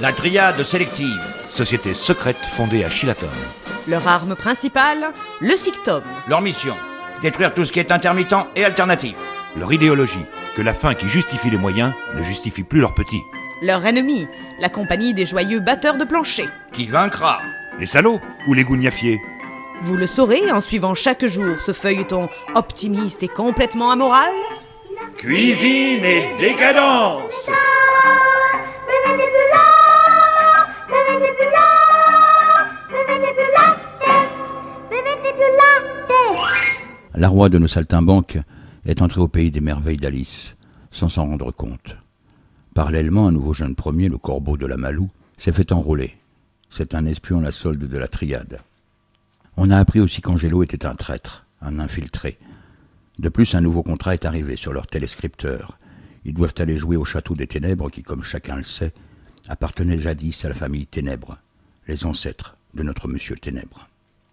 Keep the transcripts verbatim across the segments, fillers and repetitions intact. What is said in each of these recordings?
La Triade sélective. Société secrète fondée à Chilaton. Leur arme principale, le Sictom. Leur mission, détruire tout ce qui est intermittent et alternatif. Leur idéologie, que la fin qui justifie les moyens ne justifie plus leurs petits. Leur ennemi, la compagnie des joyeux batteurs de plancher. Qui vaincra? Les salauds ou les gougnafiers? Vous le saurez en suivant chaque jour ce feuilleton optimiste et complètement amoral. Cuisine et décadence. La roi de nos saltimbanques est entrée au pays des merveilles d'Alice, sans s'en rendre compte. Parallèlement, un nouveau jeune premier, le corbeau de la Malou, s'est fait enrôler. C'est un espion à la solde de la Triade. On a appris aussi qu'Angelo était un traître, un infiltré. De plus, un nouveau contrat est arrivé sur leur téléscripteur. Ils doivent aller jouer au château des Ténèbres qui, comme chacun le sait, appartenait jadis à la famille Ténèbres, les ancêtres de notre Monsieur Ténèbres.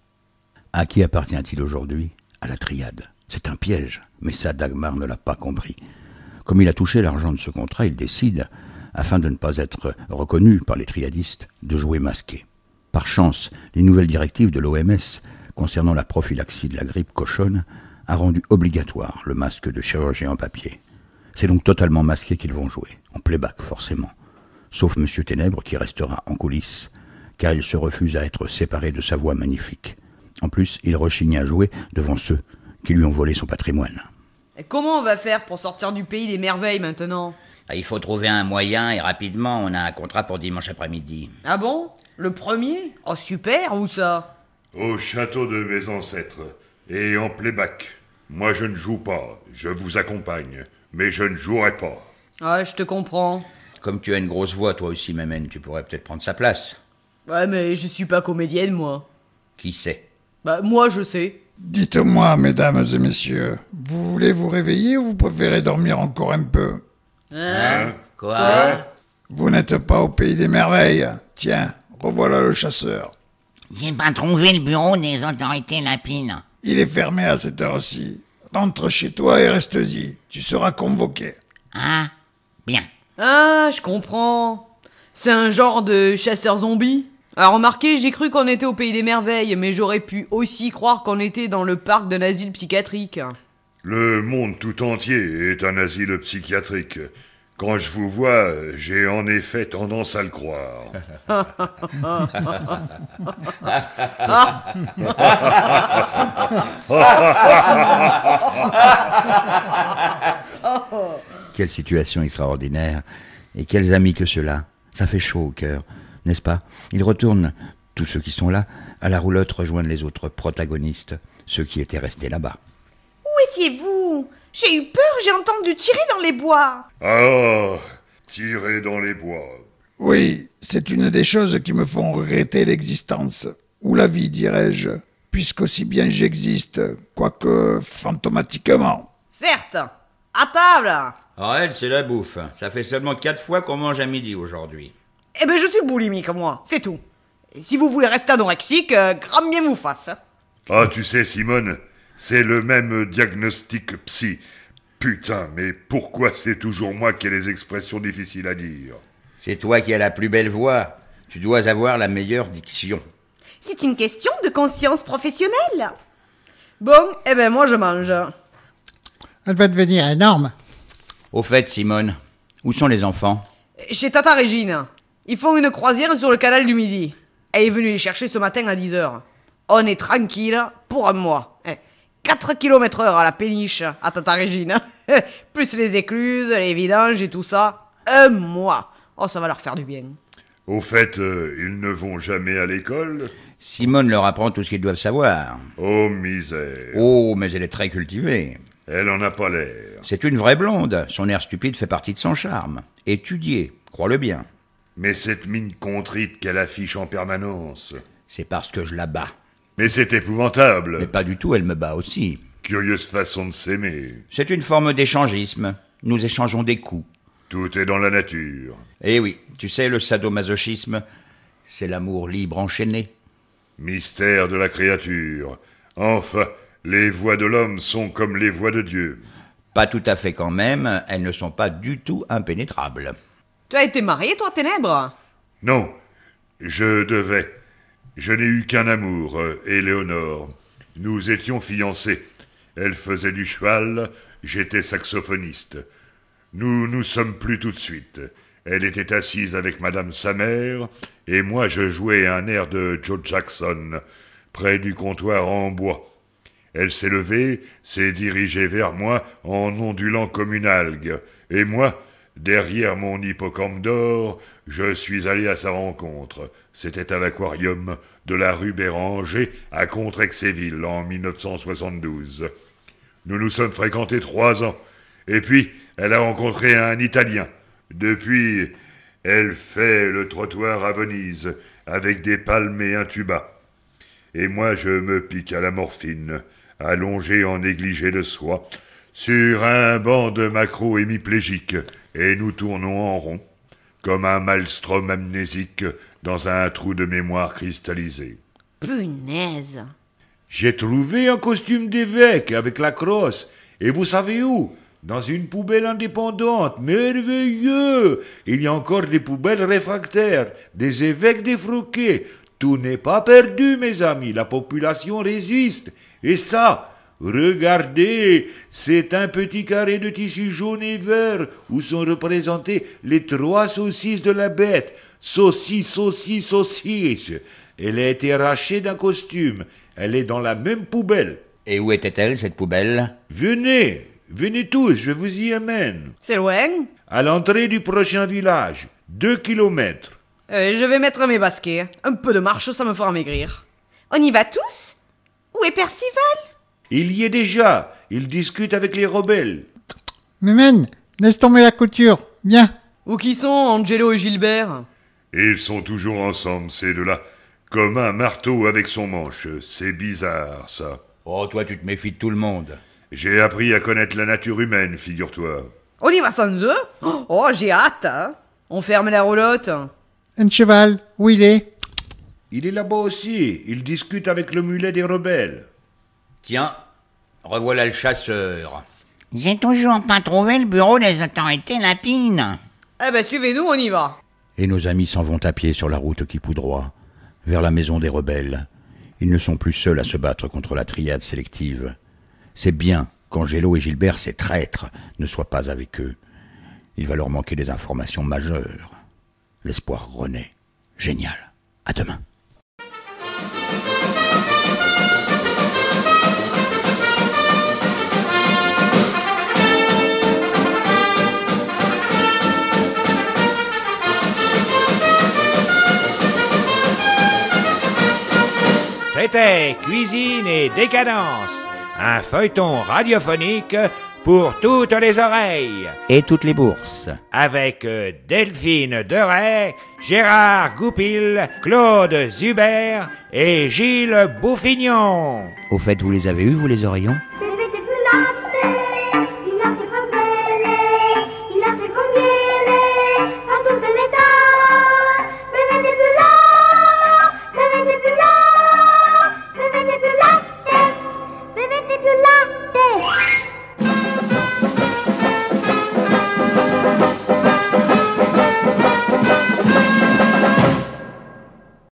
À qui appartient-il aujourd'hui? À la Triade. C'est un piège, mais ça, Dagmar ne l'a pas compris. Comme il a touché l'argent de ce contrat, il décide, afin de ne pas être reconnu par les triadistes, de jouer masqué. Par chance, les nouvelles directives de l'O M S concernant la prophylaxie de la grippe cochonne a rendu obligatoire le masque de chirurgien en papier. C'est donc totalement masqué qu'ils vont jouer, en playback forcément, sauf Monsieur Ténèbres qui restera en coulisses, car il se refuse à être séparé de sa voix magnifique. En plus, il rechigne à jouer devant ceux qui lui ont volé son patrimoine. Et comment on va faire pour sortir du pays des merveilles maintenant? Il faut trouver un moyen et rapidement, on a un contrat pour dimanche après-midi. Ah bon? Le premier? Oh super, où ça? Au château de mes ancêtres, et en playback. Moi je ne joue pas, je vous accompagne, mais je ne jouerai pas. Ah, je te comprends. Comme tu as une grosse voix, toi aussi, Mémène, tu pourrais peut-être prendre sa place. Ouais, mais je suis pas comédienne, moi. Qui sait? Bah, moi, je sais. Dites-moi, mesdames et messieurs, vous voulez vous réveiller ou vous préférez dormir encore un peu? Hein? Quoi? Vous n'êtes pas au pays des merveilles. Tiens, revoilà le chasseur. J'ai pas trouvé le bureau des autorités lapines. Il est fermé à cette heure-ci. Rentre chez toi et reste-y. Tu seras convoqué. Ah, bien. Ah, je comprends. C'est un genre de chasseur zombie. Alors remarquez, j'ai cru qu'on était au pays des merveilles, mais j'aurais pu aussi croire qu'on était dans le parc d'un asile psychiatrique. Le monde tout entier est un asile psychiatrique. Quand je vous vois, j'ai en effet tendance à le croire. Quelle situation extraordinaire, et quels amis que ceux-là. Ça fait chaud au cœur, n'est-ce pas? Ils retournent, tous ceux qui sont là, à la roulotte rejoindre les autres protagonistes, ceux qui étaient restés là-bas. Où étiez-vous? J'ai eu peur, j'ai entendu tirer dans les bois. Ah, tirer dans les bois. Oui, c'est une des choses qui me font regretter l'existence, ou la vie, dirais-je, puisqu'aussi bien j'existe, quoique fantomatiquement. Certes. À table. Oh, elle, c'est la bouffe. Ça fait seulement quatre fois qu'on mange à midi aujourd'hui. Eh ben, je suis boulimique, moi, c'est tout. Et si vous voulez rester anorexique, euh, crame bien vous fasse. Ah, tu sais, Simone, c'est le même diagnostic psy. Putain, mais pourquoi c'est toujours moi qui ai les expressions difficiles à dire? C'est toi qui as la plus belle voix. Tu dois avoir la meilleure diction. C'est une question de conscience professionnelle. Bon, eh ben, moi, je mange. Elle va devenir énorme. Au fait, Simone, où sont les enfants? Chez Tata Régine. Ils font une croisière sur le canal du Midi. Elle est venue les chercher ce matin à dix heures. On est tranquille pour un mois. quatre kilomètres heure à la péniche à Tata Régine. Plus les écluses, les vidanges et tout ça. Un mois. Oh, ça va leur faire du bien. Au fait, euh, ils ne vont jamais à l'école? Simone leur apprend tout ce qu'ils doivent savoir. Oh, misère. Oh, mais elle est très cultivée. Elle en a pas l'air. C'est une vraie blonde. Son air stupide fait partie de son charme. Étudiée, crois-le bien. Mais cette mine contrite qu'elle affiche en permanence... C'est parce que je la bats. Mais c'est épouvantable. Mais pas du tout, elle me bat aussi. Curieuse façon de s'aimer. C'est une forme d'échangisme. Nous échangeons des coups. Tout est dans la nature. Eh oui, tu sais, le sadomasochisme, c'est l'amour libre enchaîné. Mystère de la créature. Enfin, les voies de l'homme sont comme les voies de Dieu. Pas tout à fait quand même, elles ne sont pas du tout impénétrables. Tu as été marié, toi, Ténèbres? Non, je devais. Je n'ai eu qu'un amour, euh, Éléonore. Nous étions fiancés. Elle faisait du cheval, j'étais saxophoniste. Nous nous sommes plus tout de suite. Elle était assise avec madame sa mère, et moi je jouais un air de Joe Jackson, près du comptoir en bois. Elle s'est levée, s'est dirigée vers moi en ondulant comme une algue, et moi, derrière mon hippocampe d'or, je suis allé à sa rencontre. C'était à l'aquarium de la rue Béranger, à Contrexéville, en mille neuf cent soixante-douze. Nous nous sommes fréquentés trois ans, et puis elle a rencontré un Italien. Depuis, elle fait le trottoir à Venise, avec des palmes et un tuba. Et moi je me pique à la morphine, allongé en négligé de soie, sur un banc de macro hémiplégique, et nous tournons en rond, comme un maelstrom amnésique dans un trou de mémoire cristallisé. Punaise. J'ai trouvé un costume d'évêque avec la crosse, et vous savez où? Dans une poubelle indépendante, merveilleux. Il y a encore des poubelles réfractaires, des évêques défroqués. Tout n'est pas perdu, mes amis, la population résiste. Et ça, regardez, c'est un petit carré de tissu jaune et vert où sont représentés les trois saucisses de la bête. Saucisse, saucisse, saucisse. Elle a été arrachée d'un costume. Elle est dans la même poubelle. Et où était-elle, cette poubelle? Venez, venez tous, je vous y amène. C'est loin? À l'entrée du prochain village, deux kilomètres. Euh, je vais mettre mes baskets. Un peu de marche, ça me fera maigrir. On y va tous? Où est Percival? Il y est déjà, il discute avec les rebelles. Mémène, laisse tomber la couture. Viens. Où qui sont Angelo et Gilbert? Et ils sont toujours ensemble, ces deux-là. Comme un marteau avec son manche. C'est bizarre, ça. Oh, toi, tu te méfies de tout le monde. J'ai appris à connaître la nature humaine, figure-toi. On y va sans eux? Oh, j'ai hâte, hein. On ferme la roulotte. Un cheval, où il est? Il est là-bas aussi. Il discute avec le mulet des rebelles. Tiens, revoilà le chasseur. J'ai toujours pas trouvé le bureau des autorités lapines. Eh ben, suivez-nous, on y va. Et nos amis s'en vont à pied sur la route qui poudroie, vers la maison des rebelles. Ils ne sont plus seuls à se battre contre la triade sélective. C'est bien qu'Angelo et Gilbert, ces traîtres, ne soient pas avec eux. Il va leur manquer des informations majeures. L'espoir renaît. Génial. À demain. C'était Cuisine et Décadence, un feuilleton radiophonique pour toutes les oreilles. Et toutes les bourses. Avec euh, Delphine Deray, Gérard Goupil, Claude Zuber et Gilles Bouffignon. Au fait, vous les avez eus, vous les Orions?